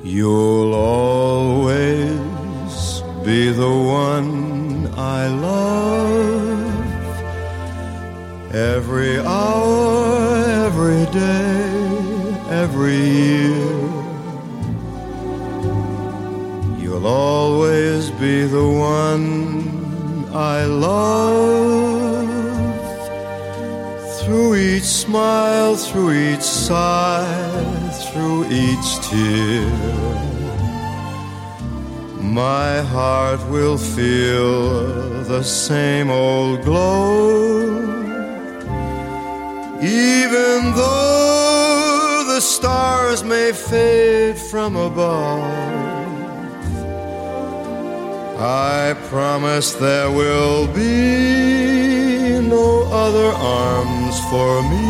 You'll always be the one I love. Every hour, every day, every year. You'll always be the one I love. Through each smile, through each sigh, through each tear, my heart will feel the same old glow. Even though the stars may fade from above, I promise there will be no other arms for me.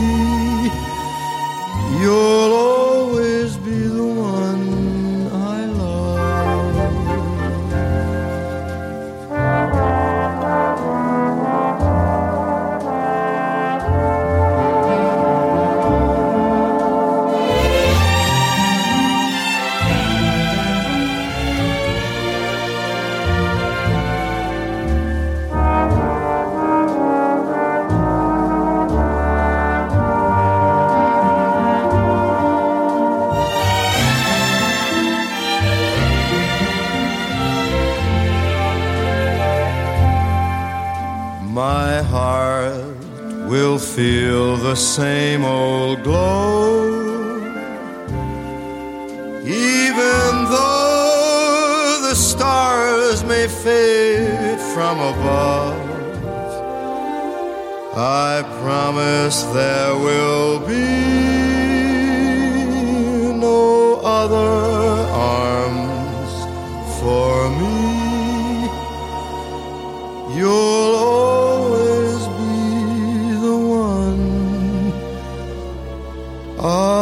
You'll always be the one I love. My heart will feel the same old glow. Even though the stars may fade from above, I promise there will be no other arms for me. You'll always be the one I